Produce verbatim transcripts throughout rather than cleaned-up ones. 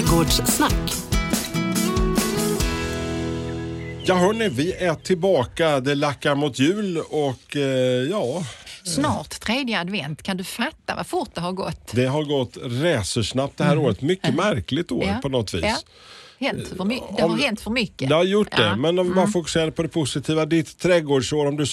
Trädgårdssnack. Ja hörni, vi är tillbaka. Det lackar mot jul och eh, ja... Snart tredje advent. Kan du fatta vad fort det har gått? Det har gått räsersnabbt det här mm. året. Mycket märkligt år ja. på något vis. Ja. Hänt för my- det har om, hänt för mycket. Det har gjort det, ja. men om vi bara mm. fokuserar på det positiva. Ditt trädgårdsår, om du,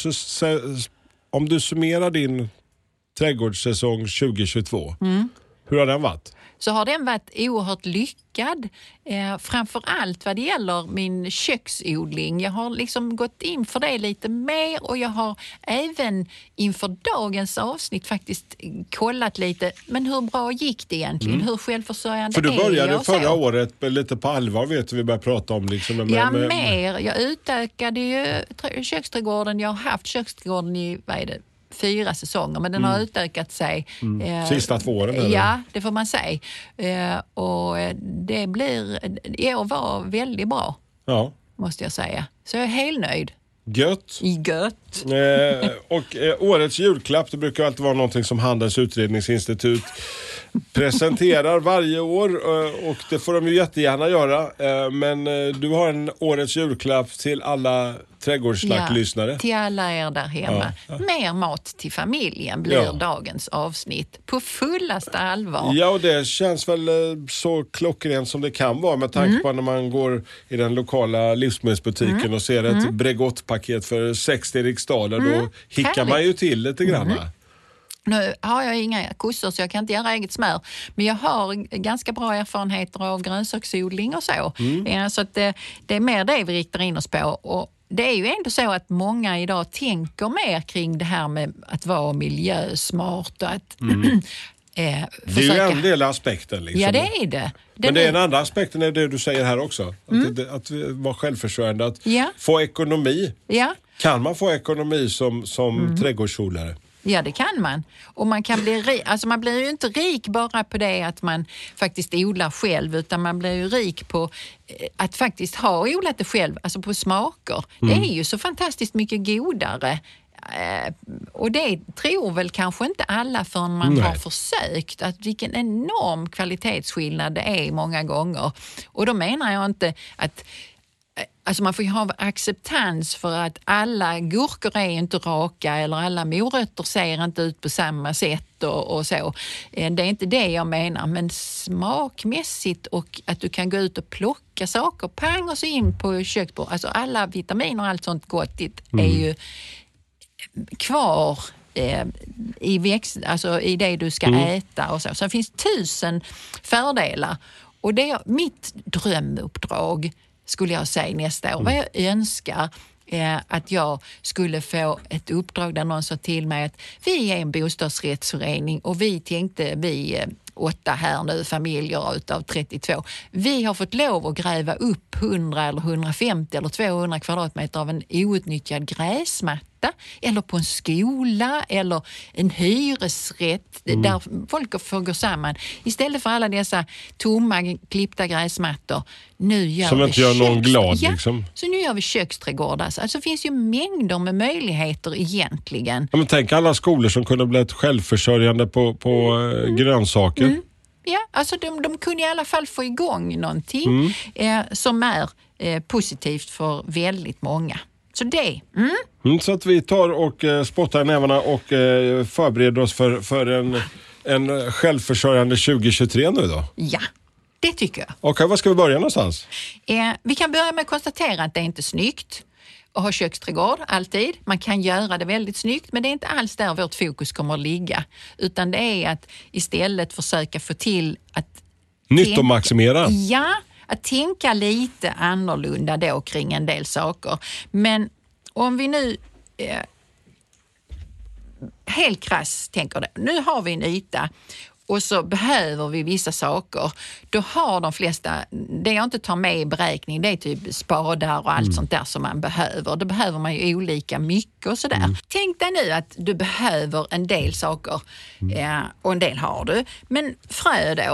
om du summerar din trädgårdssäsong tjugo tjugotvå, mm. hur har den varit? Så har den varit oerhört lyckad. Eh, framförallt vad det gäller min köksodling. Jag har liksom gått in för det lite mer och jag har även inför dagens avsnitt faktiskt kollat lite. Men hur bra gick det egentligen? Mm. Hur självförsörjande är jag? För du började jag förra året lite på allvar, vet du, vi började prata om. Liksom, med, ja, med, med... mer. Jag utökade ju köksträdgården. Jag har haft köksträdgården i, vad är det? fyra säsonger, men den mm. har utökat sig. Mm. Eh, Sista två åren? Eller? Ja, det får man säga. Eh, och det blir, i år var väldigt bra, ja. måste jag säga. Så jag är helt nöjd. Gött. Gött. Eh, och eh, årets julklapp, det brukar alltid vara någonting som Handelns utredningsinstitut presenterar varje år och det får de ju jättegärna göra. Men du har en årets julklapp till alla trädgårdssnacklyssnare. Ja, till alla er där hemma. Ja, ja. Mer mat till familjen blir ja. dagens avsnitt. På fullaste allvar. Ja, och det känns väl så klockrent som det kan vara med tanke mm. på när man går i den lokala livsmedelsbutiken mm. och ser ett mm. Bregottpaket för sextio riksdaler. Mm. Då hickar Härligt. man ju till lite grann. Mm. Nu har jag inga kossor så jag kan inte göra eget smör. Men jag har ganska bra erfarenheter av grönsaksodling och så. Mm. Ja, så att det, det är mer det vi riktar in oss på. Och det är ju ändå så att många idag tänker mer kring det här med att vara miljösmart och att... Mm. eh, det är ju en del av aspekten. Liksom. Ja, det är det. Den Men det är är... en annan aspekten är det du säger här också. Mm. Att, att vara självförsörjande, att ja. få ekonomi. Ja. Kan man få ekonomi som, som mm. trädgårdsodlare? Ja, det kan man. Och man kan bli rik, alltså man blir ju inte rik bara på det att man faktiskt odlar själv, utan man blir ju rik på att faktiskt ha odlat det själv, alltså på smaker. Mm. Det är ju så fantastiskt mycket godare. Och det tror väl kanske inte alla förrän man Nej. har försökt, att vilken enorm kvalitetsskillnad det är många gånger. Och då menar jag inte att alltså man får ju ha acceptans för att alla gurkor är inte raka eller alla morötter ser inte ut på samma sätt och, och så. Det är inte det jag menar, men smakmässigt och att du kan gå ut och plocka saker, pang och så in på köksbordet. Alltså alla vitaminer och allt sånt gottigt mm. är ju kvar eh, i, växt, alltså i det du ska mm. äta och så. Så det finns tusen fördelar. Och det är mitt drömuppdrag skulle jag säga nästa år. Mm. Vad jag önskar är att jag skulle få ett uppdrag där någon sa till mig att vi är en bostadsrättsförening och vi tänkte, vi åtta här nu familjer utav trettiotvå, vi har fått lov att gräva upp hundra eller hundrafemtio eller tvåhundra kvadratmeter av en outnyttjad gräsmatta eller på en skola eller en hyresrätt mm. där folk får gå samman. Istället för alla dessa tomma klippta gräsmattor. Nu gör Som vi inte gör någon köks... glad ja, liksom. Så nu gör vi köksträdgårdar. Alltså det finns ju mängder med möjligheter egentligen. Ja, men tänk alla skolor som kunde bli ett självförsörjande på, på mm. grönsaker. Mm. Ja, alltså de, de kunde i alla fall få igång någonting mm. eh, som är eh, positivt för väldigt många. Så det. Mm. Mm, så att vi tar och eh, spottar i nävarna och eh, förbereder oss för, för en, en självförsörjande tjugo tjugotre nu då. Ja, det tycker jag. Okej, var ska vi börja någonstans? Eh, vi kan börja med att konstatera att det är inte snyggt att ha köksträdgård alltid. Man kan göra det väldigt snyggt, men det är inte alls där vårt fokus kommer att ligga. Utan det är att istället försöka få till att... Nyttomaximera. Ja, att tänka lite annorlunda då kring en del saker. Men om vi nu eh, helt krass tänker det. Nu har vi en yta och så behöver vi vissa saker. Då har de flesta, det jag inte tar med i beräkning, det är typ spadar och allt mm. sånt där som man behöver. Då behöver man ju olika mycket och sådär. Mm. Tänk dig nu att du behöver en del saker mm. eh, och en del har du. Men frö då?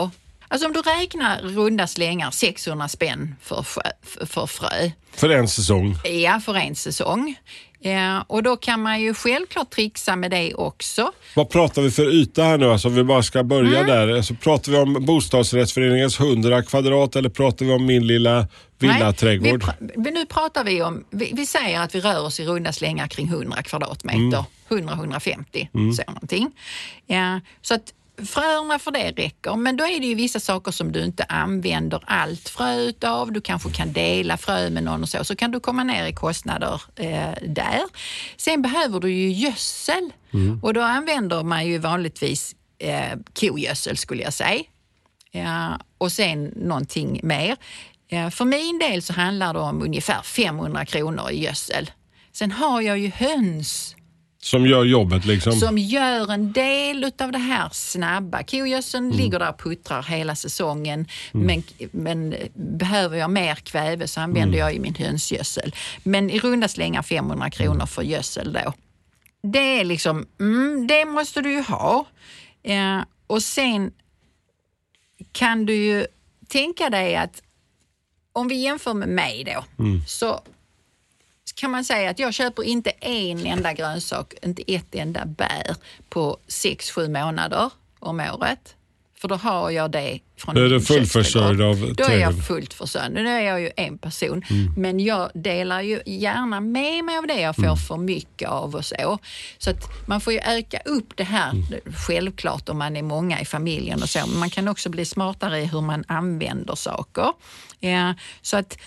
Alltså om du räknar runda slängar sexhundra spänn för frö, för frö. För en säsong? Ja, för en säsong. Ja, och då kan man ju självklart trixa med det också. Vad pratar vi för yta här nu? Alltså vi bara ska börja mm. där. Alltså, pratar vi om bostadsrättsföreningens hundra kvadrat eller pratar vi om min lilla villaträdgård? Nej, vi, nu pratar vi om, vi, vi säger att vi rör oss i runda slängar kring hundra kvadratmeter. Mm. hundra till hundrafemtio, mm. så någonting. Ja, så att fröerna för det räcker, men då är det ju vissa saker som du inte använder allt frö utav. Du kanske kan dela frö med någon och så, så kan du komma ner i kostnader eh, där. Sen behöver du ju gödsel mm. och då använder man ju vanligtvis eh, kogödsel skulle jag säga. Ja, och sen någonting mer. Ja, för min del så handlar det om ungefär femhundra kronor i gödsel. Sen har jag ju höns. Som gör jobbet liksom? Som gör en del av det här snabba. Kogödseln mm. ligger där och puttrar hela säsongen. Mm. Men, men behöver jag mer kväve så använder mm. jag ju min hönsgödsel. Men i runda slängar femhundra kronor för gödsel då. Det är liksom, mm, det måste du ju ha. Eh, och sen kan du ju tänka dig att om vi jämför med mig då mm. så kan man säga att jag köper inte en enda grönsak, inte ett enda bär på sex sju månader om året. För då har jag det från min köksträdgård. Då är du fullförsörjd av trädgården. Då är jag fullt försörjd. Nu är jag ju en person. Mm. Men jag delar ju gärna med mig av det jag får mm. för mycket av och så. Så att man får ju öka upp det här mm. självklart om man är många i familjen och så. Men man kan också bli smartare i hur man använder saker. Ja, så att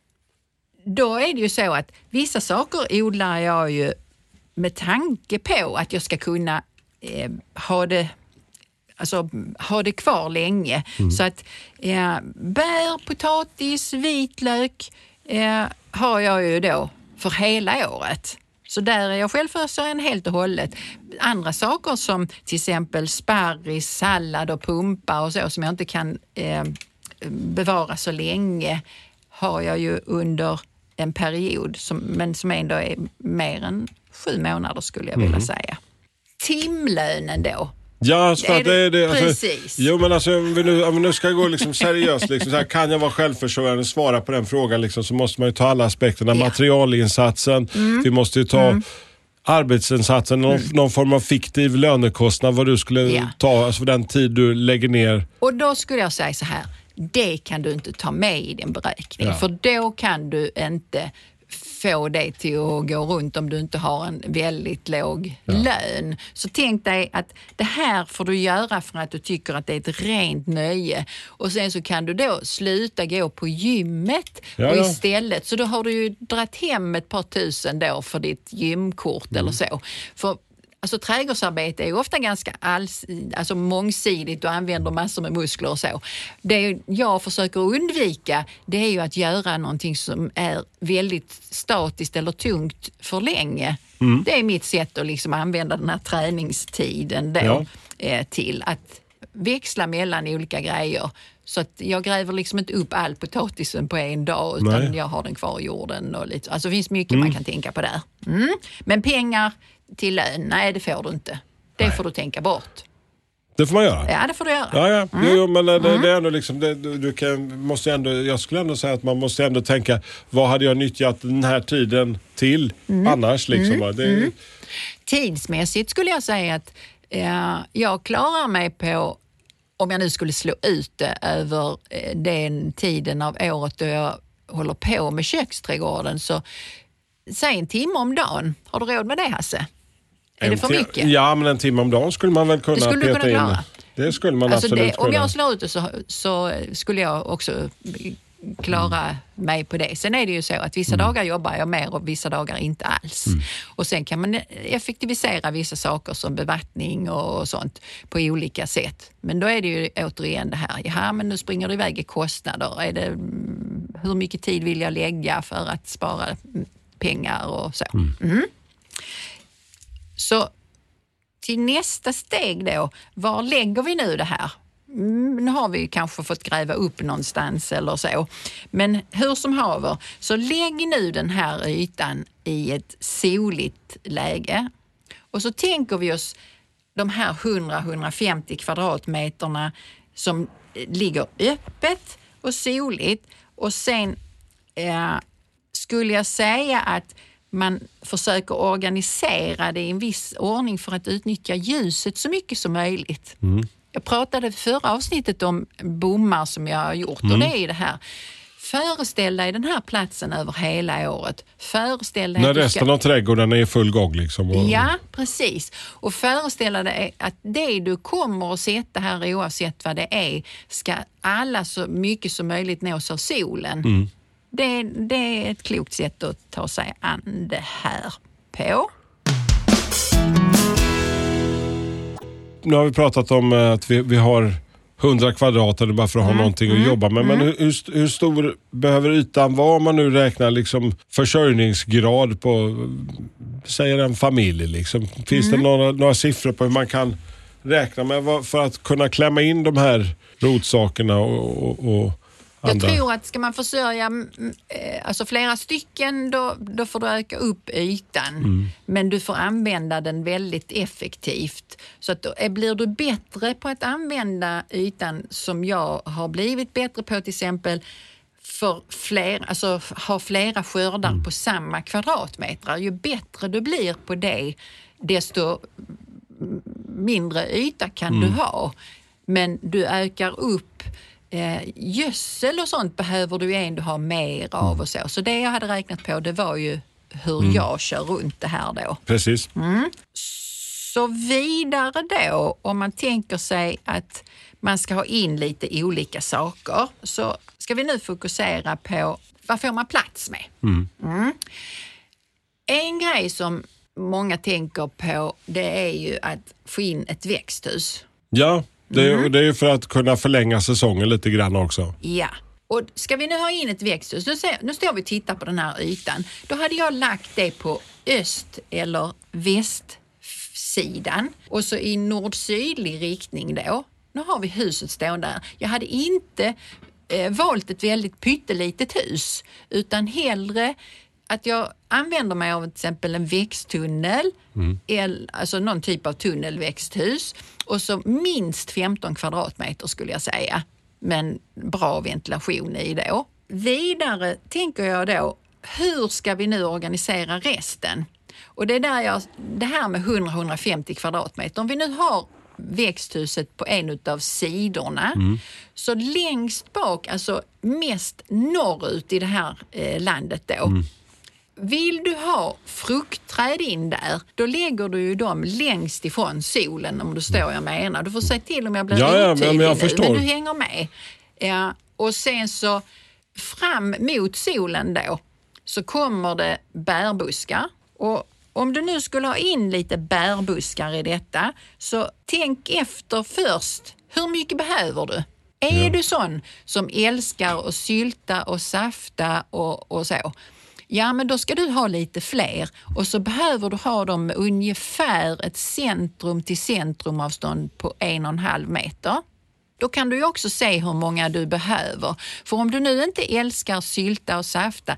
då är det ju så att vissa saker odlar jag ju med tanke på att jag ska kunna eh, ha det alltså ha det kvar länge. Mm. Så att eh, bär, potatis, vitlök eh, har jag ju då för hela året. Så där är jag självförsörjande helt och hållet. Andra saker som till exempel sparris, sallad och pumpa och så som jag inte kan eh, bevara så länge har jag ju under en period som, men som ändå är mer än sju månader skulle jag vilja mm. säga. Timlönen då. Ja, för det, det, det alltså, precis. Jo, men alltså om vi nu, om vi nu ska gå liksom seriöst liksom, så här, kan jag vara självförsörjande och svara på den frågan liksom, så måste man ju ta alla aspekterna. Ja. Materialinsatsen, mm. vi måste ju ta mm. arbetsinsatsen, någon, mm. någon form av fiktiv lönekostnad, vad du skulle ja. ta, alltså för den tid du lägger ner. Och då skulle jag säga så här, det kan du inte ta med i din beräkning. Ja. För då kan du inte få det till att gå runt om du inte har en väldigt låg ja. lön. Så tänk dig att det här får du göra för att du tycker att det är ett rent nöje. Och sen så kan du då sluta gå på gymmet ja, och ja. istället. Så då har du ju dratt hem ett par tusen då för ditt gymkort mm. eller så. För alltså trädgårdsarbete är ju ofta ganska alls, alltså mångsidigt och använder massor med muskler och så. Det jag försöker undvika, det är ju att göra någonting som är väldigt statiskt eller tungt för länge. Mm. Det är mitt sätt att liksom använda den här träningstiden då ja. eh, till att växla mellan olika grejer. Så att jag gräver liksom inte upp all potatisen på en dag utan Nej. jag har den kvar i jorden. Och lite. Alltså det finns mycket mm. man kan tänka på där. Mm. Men pengar till lön, nej det får du inte. Det nej. får du tänka bort. Det får man göra? Ja, det får du göra. Ja, ja. Mm. Jo, jo, men det, mm. det är ändå liksom, det, du, du kan, måste ändå, jag skulle ändå säga att man måste ändå tänka, vad hade jag nyttjat den här tiden till mm. annars? Liksom, mm. det... mm. Tidsmässigt skulle jag säga att eh, jag klarar mig på, om jag nu skulle slå ut det över eh, den tiden av året då jag håller på med köksträdgården, så säg en timme om dagen. Har du råd med det, Hasse? Är en det för mycket? Ja, men en timme om dagen skulle man väl kunna det skulle peta kunna klara. in. Det skulle man alltså absolut det, kunna. Om jag slår ut det så, så skulle jag också klara mm. mig på det. Sen är det ju så att vissa mm. dagar jobbar jag mer och vissa dagar inte alls. Mm. Och sen kan man effektivisera vissa saker som bevattning och sånt på olika sätt. Men då är det ju återigen det här, ja men nu springer det iväg i kostnader. Är det, hur mycket tid vill jag lägga för att spara pengar och så. Mm. Mm. Så till nästa steg då, var lägger vi nu det här? Mm, nu har vi kanske fått gräva upp någonstans eller så. Men hur som haver, så lägg nu den här ytan i ett soligt läge. Och så tänker vi oss de här hundra till hundrafemtio kvadratmeterna som ligger öppet och soligt. Och sen eh, skulle jag säga att man försöker organisera det i en viss ordning för att utnyttja ljuset så mycket som möjligt. Mm. Jag pratade i förra avsnittet om bommar som jag har gjort mm. och det är det här. Föreställ dig den här platsen över hela året. Föreställ dig när resten ska... av trädgården är i full gång. Liksom. Och... Ja, precis. Och föreställ dig att det du kommer att sätta här oavsett vad det är ska alla så mycket som möjligt nås av solen. Mm. Det, det är ett klokt sätt att ta sig an det här på. Nu har vi pratat om att vi, vi har hundra kvadrat bara för att ha mm. någonting mm. att jobba med. Men mm. hur, hur stor behöver ytan vara om man nu räknar liksom försörjningsgrad på, säger en familj liksom? Finns mm. det några, några siffror på hur man kan räkna med för att kunna klämma in de här rotsakerna och, och, och jag tror att ska man försörja alltså flera stycken då, då får du öka upp ytan. Mm. Men du får använda den väldigt effektivt. Så att då blir du bättre på att använda ytan som jag har blivit bättre på till exempel för fler, alltså ha flera skördar mm. på samma kvadratmeter. Ju bättre du blir på det desto mindre yta kan mm. du ha. Men du ökar upp Eh, gödsel och sånt behöver du ändå ha mer av och så. Så det jag hade räknat på det var ju hur mm. jag kör runt det här då. Precis. Mm. Så vidare då, om man tänker sig att man ska ha in lite olika saker så ska vi nu fokusera på vad får man plats med. Mm. Mm. En grej som många tänker på det är ju att få in ett växthus. Ja. Det är, mm. det är ju för att kunna förlänga säsongen lite grann också. Ja, och ska vi nu ha in ett växthus, nu, ser, nu står vi och tittar på den här ytan. Då hade jag lagt det på öst- eller västsidan och så i nord-sydlig riktning då. Nu har vi huset stående där. Jag hade inte eh, valt ett väldigt pyttelitet hus utan hellre att jag använder mig av till exempel en växttunnel, mm. eller, alltså någon typ av tunnelväxthus och så minst femton kvadratmeter skulle jag säga, men bra ventilation i då. Vidare tänker jag då, hur ska vi nu organisera resten? Och det är där jag, det här med hundra till hundrafemtio kvadratmeter, om vi nu har växthuset på en av sidorna mm. så längst bak, alltså mest norrut i det här eh, landet då, mm. vill du ha fruktträd in där, då lägger du ju dem längst ifrån solen om du står jag menar. Du får säga till om jag blir ja, ja, otydlig men, jag nu, förstår. men du hänger med. Ja, och sen så fram mot solen då så kommer det bärbuskar. Och om du nu skulle ha in lite bärbuskar i detta så tänk efter först. Hur mycket behöver du? Är ja. du sån som älskar att sylta och safta och, och så? Ja, men då ska du ha lite fler och så behöver du ha dem med ungefär ett centrum till centrumavstånd på en och en halv meter. Då kan du ju också se hur många du behöver. För om du nu inte älskar sylta och safta,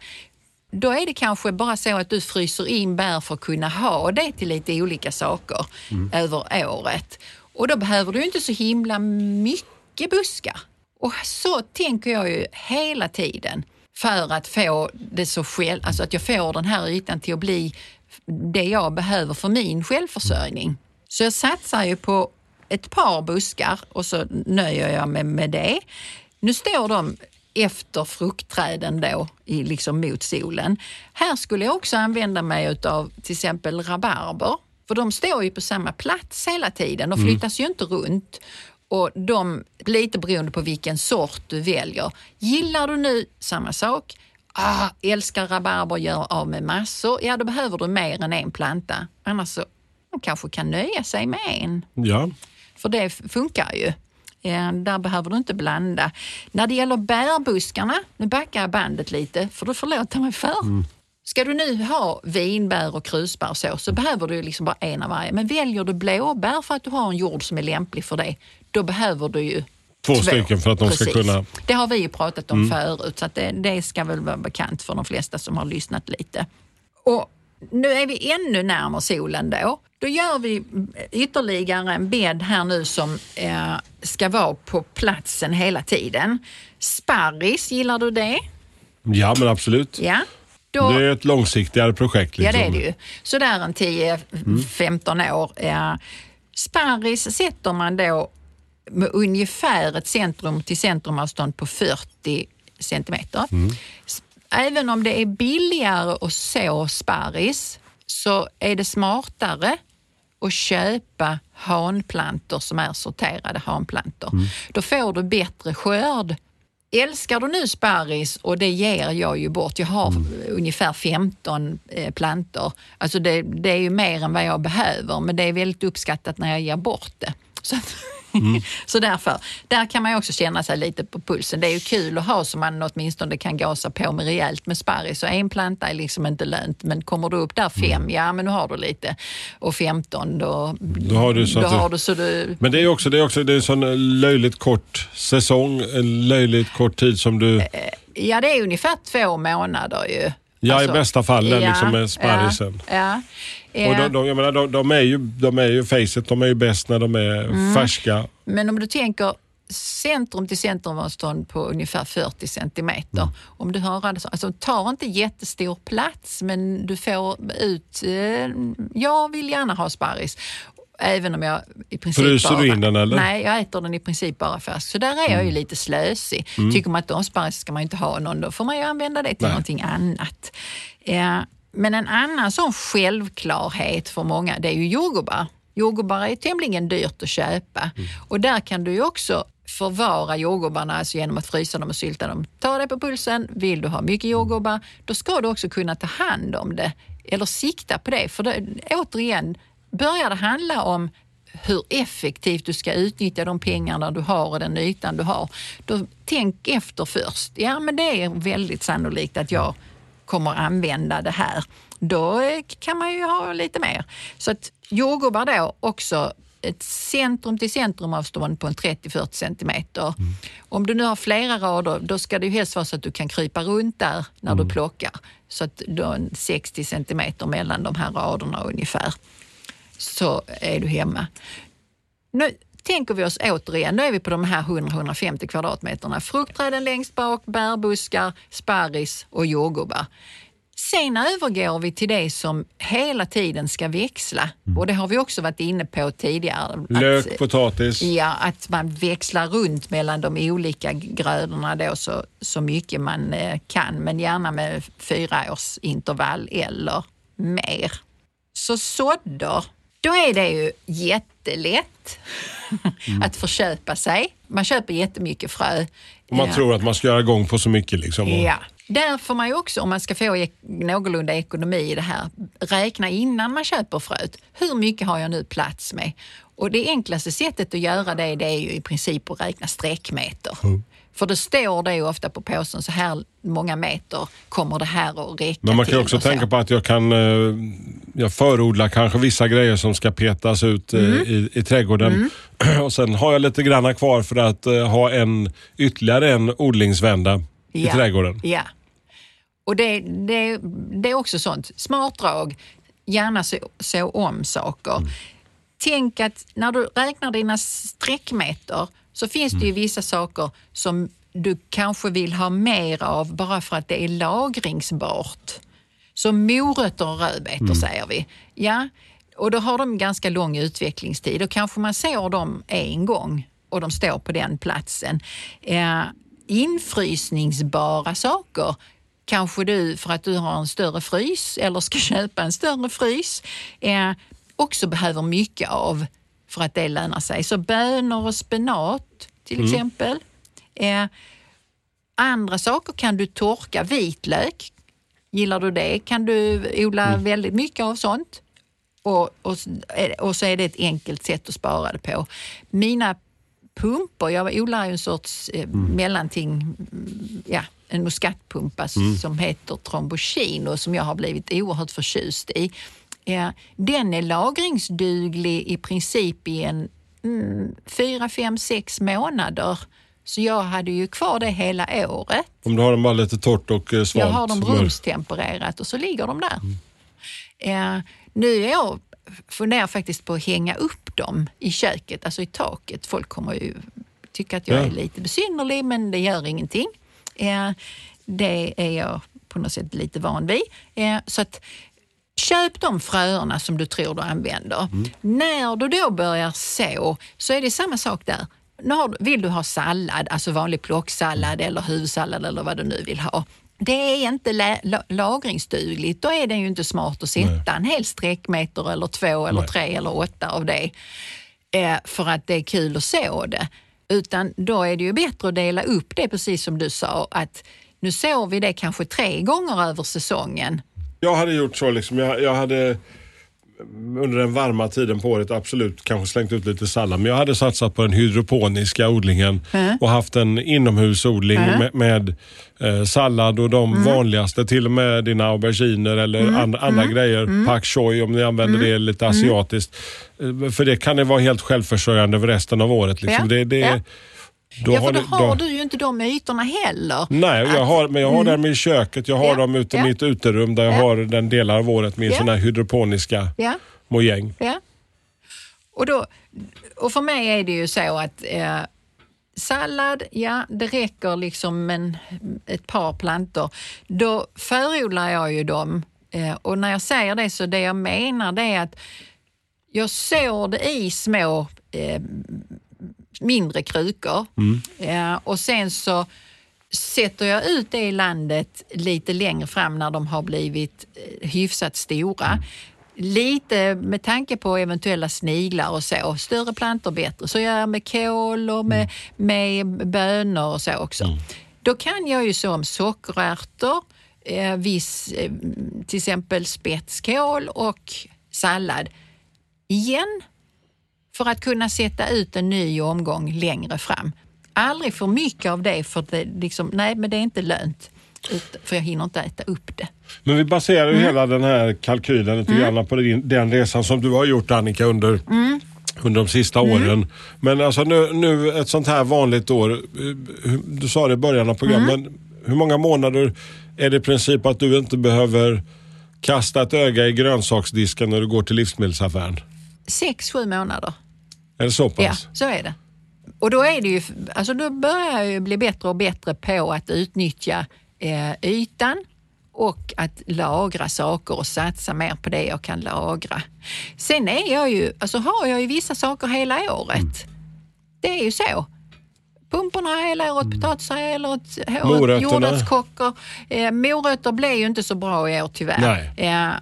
då är det kanske bara så att du fryser in bär för att kunna ha det till lite olika saker mm. över året. Och då behöver du inte så himla mycket buskar. Och så tänker jag ju hela tiden. För att få det så själv, alltså att jag får den här ytan till att bli det jag behöver för min självförsörjning. Så jag satsar ju på ett par buskar och så nöjer jag mig med det. Nu står de efter fruktträden då, i, liksom mot solen. Här skulle jag också använda mig av till exempel rabarber. För de står ju på samma plats hela tiden. De flyttas mm. ju inte runt. Och de, lite beroende på vilken sort du väljer. Gillar du nu samma sak? Ah, älskar rabarber, gör av med massor. Ja, då behöver du mer än en planta. Annars så man kanske kan nöja sig med en. Ja. För det funkar ju. Ja, där behöver du inte blanda. När det gäller bärbuskarna, nu backar jag bandet lite, för du förlåter mig för. Mm. Ska du nu ha vinbär och krusbär och så, så behöver du liksom bara en av varje. Men väljer du blåbär för att du har en jord som är lämplig för det, då behöver du ju två, två. stycken för att de Precis. ska kunna... Det har vi ju pratat om mm. förut, så att det, det ska väl vara bekant för de flesta som har lyssnat lite. Och nu är vi ännu närmare solen då. Då gör vi ytterligare en bädd här nu som eh, ska vara på platsen hela tiden. Sparris, gillar du det? Ja, men absolut. Ja. Då, det är ett långsiktigare projekt. Liksom. Ja, det är det ju. Så där en tio femton år. Eh, sparris sätter man då med ungefär ett centrum till centrumavstånd på fyrtio centimeter. Mm. Även om det är billigare att så sparris så är det smartare att köpa hanplantor som är sorterade hanplantor. Mm. Då får du bättre skörd. Älskar du nu sparris, och det ger jag ju bort. Jag har mm. ungefär femton eh, plantor. Alltså det, det är ju mer än vad jag behöver, men det är väldigt uppskattat när jag ger bort det. Så att Mm. Så därför, där kan man ju också känna sig lite på pulsen. Det är ju kul att ha så man åtminstone kan gasa på med rejält med sparris. Så en planta är liksom inte lönt, men kommer du upp där fem, mm. ja men nu har du lite. Och femton, då, då har du så, då att har du, du, så du... Men det är också, det är också det är en sån löjligt kort säsong, en löjligt kort tid som du... Ja, det är ungefär två månader ju. Ja, alltså, i bästa fall ja, liksom med sparrisen. Ja, ja. Och de, de, jag menar, de, de är ju, de är ju facet, de är ju bäst när de är mm. färska. Men om du tänker centrum till centrumavstånd på ungefär fyrtio centimeter. Mm. Om du har alltså tar inte jättestor plats, men du får ut, eh, jag vill gärna ha sparris. Även om jag i princip Fryser bara... du in den eller? Nej, jag äter den i princip bara färsk. Så där är mm. jag ju lite slösig. Mm. Tycker man att de sparris ska man inte ha någon, då får man ju använda det till Nej. någonting annat. Ja, men en annan sån självklarhet för många, det är ju jordgubbar. Jordgubbar är tämligen dyrt att köpa. Mm. Och där kan du ju också förvara jordgubbarna, alltså genom att frysa dem och sylta dem. Ta det på pulsen. Vill du ha mycket jordgubbar, då ska du också kunna ta hand om det. Eller sikta på det. För det, återigen, börjar det handla om hur effektivt du ska utnyttja de pengarna du har och den ytan du har. Då tänk efter först. Ja, men det är väldigt sannolikt att jag kommer använda det här. Då kan man ju ha lite mer. Så att jordgubbar då också ett centrum till centrumavstånd på en trettio till fyrtio centimeter. Mm. Om du nu har flera rader, då ska det ju helst vara så att du kan krypa runt där när mm. du plockar. Så att då är sextio centimeter mellan de här raderna ungefär. Så är du hemma. Nu tänker vi oss återigen, nu är vi på de här hundra till hundrafemtio kvadratmeterna. Fruktträden längst bak, bärbuskar, sparris och jordgubbar. Sen övergår vi till det som hela tiden ska växla. Mm. Och det har vi också varit inne på tidigare. Lök, att, potatis. Ja, att man växlar runt mellan de olika grödorna då så, så mycket man eh, kan. Men gärna med fyra års intervall eller mer. Så sådder. Då är det ju jättelätt mm. att förköpa sig. Man köper jättemycket frö. Och man ja. tror att man ska göra igång på så mycket. Liksom. Ja, där får man ju också, om man ska få ek- någorlunda ekonomi i det här, räkna innan man köper fröet. Hur mycket har jag nu plats med? Och det enklaste sättet att göra det, det är ju i princip att räkna sträckmeter. Mm. För det står det ju ofta på påsen, så här många meter kommer det här att räcka. Men man kan till också och tänka på att jag kan jag förodlar kanske vissa grejer som ska petas ut mm. i, i trädgården. Mm. Och sen har jag lite granna kvar för att uh, ha en ytterligare en odlingsvända ja. i trädgården. Ja, och det, det, det är också sånt. Smart drag, gärna så, så om saker. Mm. Tänk att när du räknar dina sträckmeter så finns det ju vissa saker som du kanske vill ha mer av bara för att det är lagringsbart. Som morötter och rödbetor mm. säger vi. Ja, och då har de ganska lång utvecklingstid och kanske man ser dem en gång och de står på den platsen. Eh, infrysningsbara saker kanske du, för att du har en större frys eller ska köpa en större frys, eh, också behöver mycket av för att det lönar sig. Så bönor och spenat till mm. exempel. Eh, andra saker kan du torka. Vitlök, gillar du det? Kan du odla mm. väldigt mycket av sånt. Och, och, och så är det ett enkelt sätt att spara det på. Mina pumpor, jag odlar ju en sorts eh, mm. mellanting, ja, en muskatpumpa mm. som heter Trombocino som jag har blivit oerhört förtjust i. Ja, den är lagringsduglig i princip i en mm, fyra, fem, sex månader. Så jag hade ju kvar det hela året. Om du har dem bara lite torrt och svalt. Jag har dem rumstempererat och så ligger de där. Mm. Ja, nu är jag funderar faktiskt på att hänga upp dem i köket, alltså i taket. Folk kommer ju tycka att jag ja. är lite besynnerlig, men det gör ingenting. Eh, det är jag på något sätt lite van vid. Eh, så att köp de fröerna som du tror du använder. Mm. När du då börjar så, så är det samma sak där. Vill du ha sallad, alltså vanlig plocksallad eller huvudsallad eller vad du nu vill ha. Det är inte la- lagringsdugligt. Då är det ju inte smart att sätta Nej. en hel sträckmeter eller två eller Nej. tre eller åtta av det. Eh, för att det är kul att så det. Utan då är det ju bättre att dela upp det, precis som du sa. Att nu sår vi det kanske tre gånger över säsongen. Jag hade gjort så liksom. Jag, jag hade under den varma tiden på året absolut kanske slängt ut lite sallad. Men jag hade satsat på den hydroponiska odlingen mm. och haft en inomhusodling mm. med, med eh, sallad och de mm. vanligaste, till och med dina auberginer eller mm. and, andra mm. grejer. Mm. Pak choi om ni använder mm. det lite asiatiskt. Mm. För det kan det vara helt självförsörjande över resten av året. Liksom. Ja. Det, det, ja. Då ja, för då har, då, du ju inte de ytorna heller. Nej, jag har, men jag har mm. dem i köket. Jag har ja, dem ute i ja. mitt uterum där jag ja. har den delar av året med ja. såna här hydroponiska ja. mojäng. Ja. Och, då, och för mig är det ju så att eh, sallad, ja, det räcker liksom med ett par plantor. Då förodlar jag ju dem. Eh, och när jag säger det, så det jag menar det är att jag sår det i små eh, mindre krukor. Mm. Ja, och sen så sätter jag ut det i landet lite längre fram när de har blivit hyfsat stora. Mm. Lite med tanke på eventuella sniglar och så. Större plantor bättre. Så gör jag med kål och med, med bönor och så också. Mm. Då kan jag ju så om sockerärtor, eh, viss, eh, till exempel spetskål och sallad. Igen, för att kunna sätta ut en ny omgång längre fram. Aldrig för mycket av det, för det liksom, nej, men det är inte lönt. För jag hinner inte äta upp det. Men vi baserar ju mm. hela den här kalkylen lite mm. grann på din, den resan som du har gjort, Annika, under, mm. under de sista mm. åren. Men alltså nu, nu ett sånt här vanligt år, du sa det i början av programmet, mm. hur många månader är det i princip att du inte behöver kasta ett öga i grönsaksdisken när du går till livsmedelsaffären? Sex, sju månader. Är det så pass? Ja, så är det. Och då är det ju, alltså då börjar jag ju bli bättre och bättre på att utnyttja eh, ytan och att lagra saker och satsa mer på det jag kan lagra. Sen är jag ju, alltså har jag ju vissa saker hela året. Mm. Det är ju så. Pumporna hela året, mm. potatisar hela året, jordärtskockor. Eh, morötter blev ju inte så bra i år tyvärr. Eh,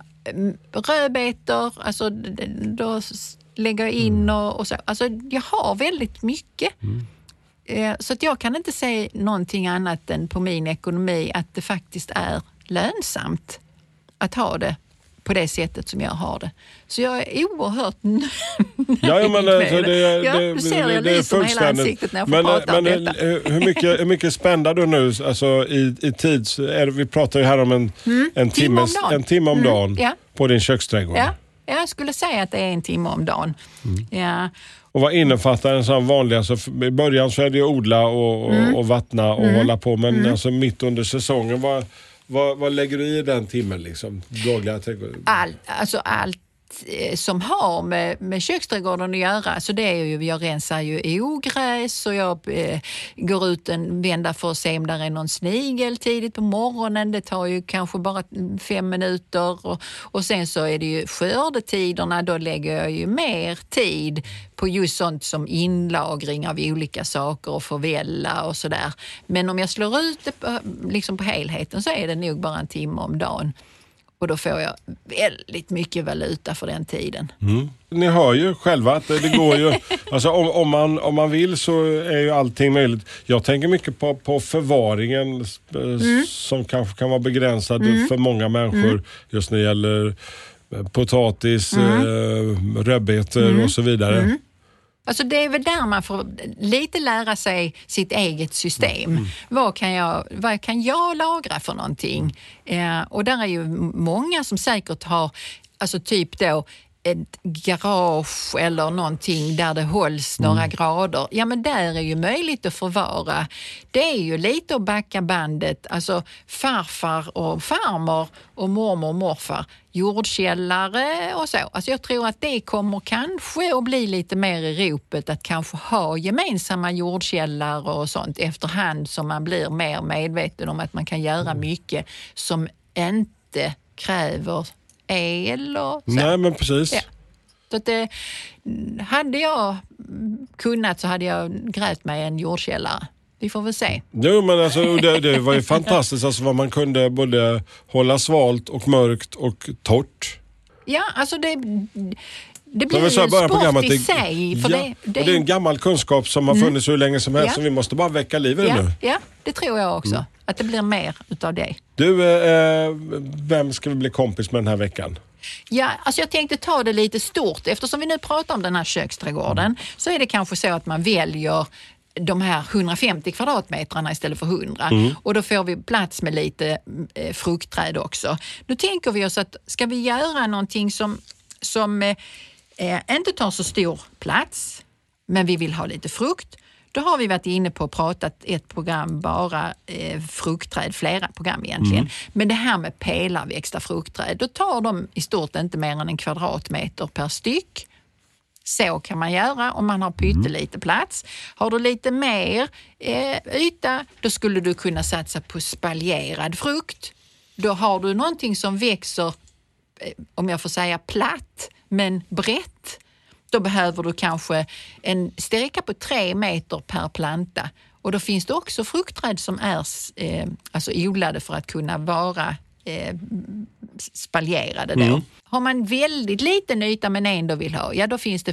rödbetor, alltså då lägger jag in mm. och, och så. Alltså jag har väldigt mycket. Mm. Eh, så att jag kan inte säga någonting annat än på min ekonomi att det faktiskt är lönsamt att ha det på det sättet som jag har det. Så jag är oerhört nöjd ja, ja, men, med alltså, det. Är, ja, du ser det, jag lyser med hela ansiktet när jag får men, prata men, om detta. Hur mycket, hur mycket spänner du nu alltså, i, i tid? Är, vi pratar ju här om en, mm, en, timme, om en timme om dagen mm, ja. på din köksträdgård. Ja, jag skulle säga att det är en timme om dagen. Mm. Ja. Och vad innefattar en sån vanlig? Alltså, i början så är det ju odla och, och, mm. och vattna och mm. hålla på. Men mm. alltså, mitt under säsongen, vad, vad, vad lägger du i den timmen? Liksom? Dagliga trädgård? All, alltså allt som har med, med köksträdgården att göra. Så det är ju, jag rensar ju ogräs och jag eh, går ut en vända för att se om det är någon snigel tidigt på morgonen. Det tar ju kanske bara fem minuter och, och sen så är det ju skördetiderna. Då lägger jag ju mer tid på just sånt som inlagring av olika saker och förvälla och sådär. Men om jag slår ut det på, liksom på helheten, så är det nog bara en timme om dagen. Och då får jag väldigt mycket valuta för den tiden. Mm. Ni hör ju själva att det, det går ju... alltså om, om, man, om man vill så är ju allting möjligt. Jag tänker mycket på, på förvaringen mm. som kanske kan vara begränsad mm. för många människor. Mm. Just när det gäller potatis, mm. eh, rödbetor mm. och så vidare. Mm. Alltså det är väl där man får lite lära sig sitt eget system. Mm. Vad kan jag, vad kan jag lagra för någonting? Eh, och där är ju många som säkert har, alltså typ då, ett garage eller någonting där det hålls några mm. grader, ja men där är ju möjligt att förvara. Det är ju lite att backa bandet, alltså farfar och farmor och mormor och morfar, jordkällare och så. Alltså jag tror att det kommer kanske att bli lite mer i ropet att kanske ha gemensamma jordkällare och sånt efterhand som man blir mer medveten om att man kan göra mycket som inte kräver el och så. Nej, men precis. Ja. Så att det, hade jag kunnat så hade jag grävt mig en jordkällare. Vi får väl se. Jo, men alltså, det, det var ju fantastiskt alltså, vad man kunde både hålla svalt och mörkt och torrt. Ja, alltså det... Det blir ju sport i sig. För ja, det, det, det är en gammal kunskap som har funnits mm. hur länge som helst. Ja. Så vi måste bara väcka liv i det ja, nu. Ja, det tror jag också. Mm. Att det blir mer utav det. Du, eh, vem ska vi bli kompis med den här veckan? Ja, alltså jag tänkte ta det lite stort. Eftersom vi nu pratar om den här köksträdgården mm. så är det kanske så att man väljer de här hundrafemtio kvadratmetrarna istället för hundra. Mm. Och då får vi plats med lite eh, fruktträd också. Då tänker vi oss att ska vi göra någonting som... som eh, Eh, inte tar så stor plats, men vi vill ha lite frukt. Då har vi varit inne på och pratat ett program bara eh, fruktträd, flera program egentligen. Mm. Men det här med pelarväxta fruktträd, då tar de i stort inte mer än en kvadratmeter per styck. Så kan man göra om man har pyttelite plats. Har du lite mer eh, yta, då skulle du kunna satsa på spaljerad frukt. Då har du någonting som växer, eh, om jag får säga platt, men brett, då behöver du kanske en sträcka på tre meter per planta. Och då finns det också fruktträd som är eh, alltså odlade för att kunna vara eh, spaljerade då. Mm. Har man väldigt liten yta men ändå vill ha, ja då finns det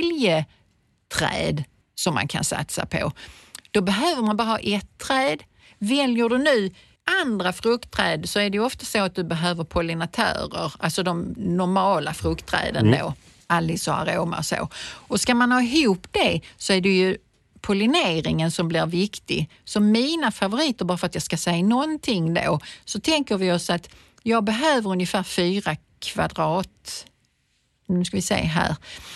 familjeträd som man kan satsa på. Då behöver man bara ha ett träd. Väljer du nu andra fruktträd så är det ju ofta så att du behöver pollinatörer, alltså de normala fruktträden mm. då, Alice och Aroma och så. Och ska man ha ihop det så är det ju pollineringen som blir viktig. Så mina favoriter, bara för att jag ska säga någonting då, så tänker vi oss att jag behöver ungefär fyra kvadrat, nu ska vi se här,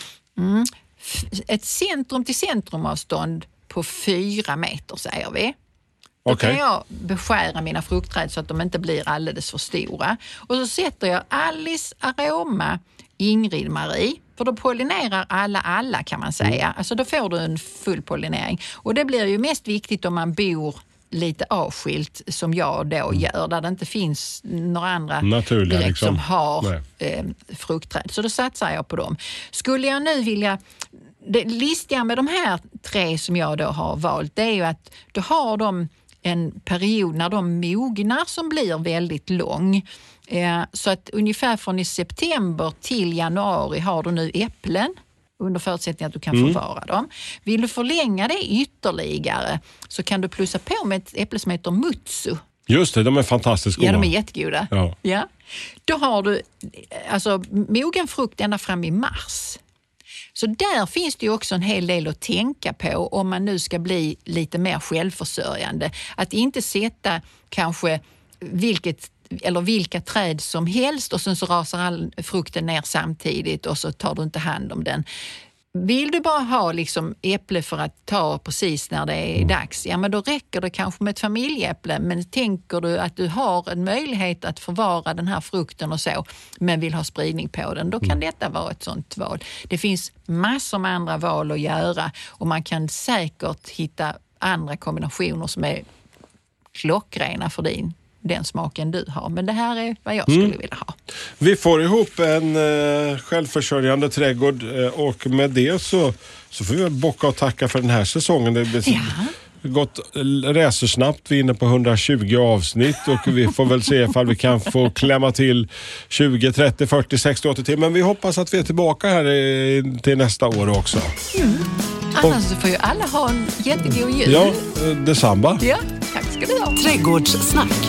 mm. ett centrum till centrumavstånd på fyra meter säger vi. Då okay. kan jag beskära mina fruktträd så att de inte blir alldeles för stora. Och så sätter jag Alice, Aroma, Ingrid, Marie. För då pollinerar alla alla kan man säga. Mm. Alltså då får du en full pollinering. Och det blir ju mest viktigt om man bor lite avskilt som jag då mm. gör. Där det inte finns några andra naturliga direkt liksom. Som har eh, fruktträd. Så då satsar jag på dem. Skulle jag nu vilja... Det listiga med de här tre som jag då har valt, det är ju att då har de en period när de mognar som blir väldigt lång. Eh, så att ungefär från i september till januari har du nu äpplen under förutsättning att du kan mm. förvara dem. Vill du förlänga det ytterligare så kan du plussa på med ett äpple som heter Mutsu. Just det, de är fantastiskt goda. Ja, de är jättegoda. Ja. Ja. Då har du alltså mogen frukt ända fram i mars. Så där finns det ju också en hel del att tänka på om man nu ska bli lite mer självförsörjande. Att inte sätta kanske vilket eller vilka träd som helst och sen så rasar all frukten ner samtidigt och så tar du inte hand om den. Vill du bara ha liksom äpple för att ta precis när det är dags, ja men då räcker det kanske med ett familjeäpple. Men tänker du att du har en möjlighet att förvara den här frukten och så, men vill ha spridning på den, då kan detta vara ett sånt val. Det finns massor med andra val att göra och man kan säkert hitta andra kombinationer som är klockrena för din den smaken du har. Men det här är vad jag skulle mm. vilja ha. Vi får ihop en eh, självförsörjande trädgård eh, och med det så, så får vi bocka och tacka för den här säsongen. Det blir ja. gått räsersnabbt. Vi är inne på hundratjugo avsnitt och vi får väl se ifall vi kan få klämma till tjugo, trettio, fyrtio, sextio, åttio till. Men vi hoppas att vi är tillbaka här i, till nästa år också. Mm. Annars så får ju alla ha en jättegod jul. Ja, detsamma. Ja, tack ska du ha. Trädgårdssnack.